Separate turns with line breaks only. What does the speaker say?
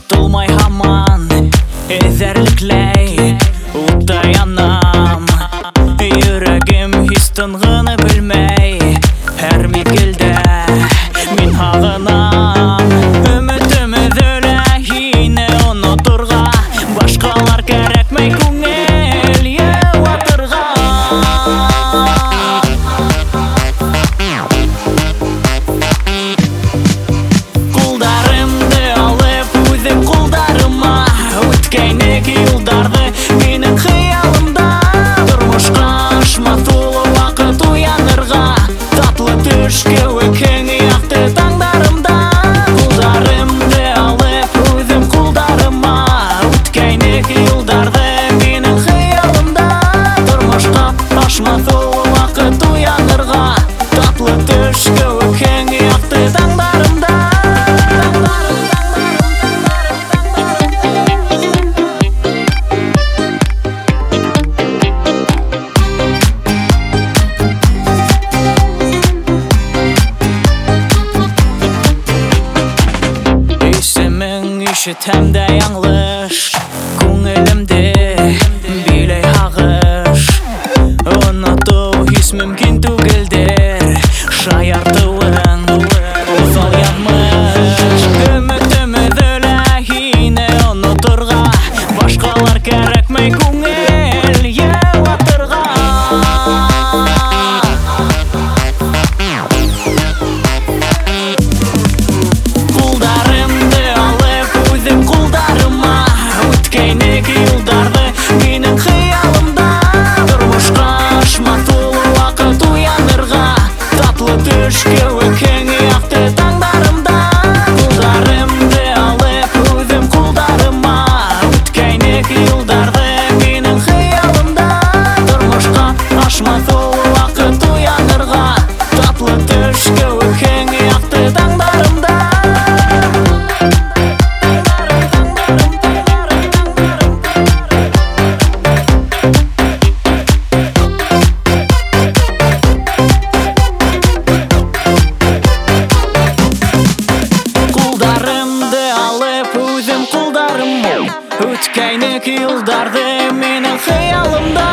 Тулмай хаман эзәрлікләй утта янам. Йөрәгем һис тынгыны белмәй, һәр мизгелдә мин һагынам. Өмөтем өзелә һине онытырга, башкалар кәрәкмәй күңел юатырга. Кулдарымды алып үзем кулдарыма, үткәйнек юлдарды минең хыялымда. Тормышка ашмас улы вакыт уянырга, татлы төш кеүек киң якты таңдарымда. Кулдарымды алып үзем кулдарыма, үткәйнек юлдарды минең хыялымда. Тормышка ашмас улы вакыт уянырга, татлы төш кеүек киң якты таңдарымда. Исемең ишетәм дә яңлыш, күңелемдә биләй һагыш. Оныту һис мөмкин түгелдер, шаяртуың усал язмыш. Өмөтем өзелә һине онытырга, башкалар кәрәкмәй күңел юатырга. Кулдарымды алып үзем кулдарыма, үткәйнек юлдарды минең хыялымда. Тормышка ашмас улы вакыт уянырга, татлы төш кеүек киң якты таңдарымда. Кулдарымды алып үзем кулдарыма, үткәйнек юлдарды минең хыялымда. Тормышка ашмас улы вакыт уянырга, татлы төш кеүек киң якты таңдарымда. Кулдарымды алып үзем кулдарыма, үткәйнек юлдарды минең хыялымда.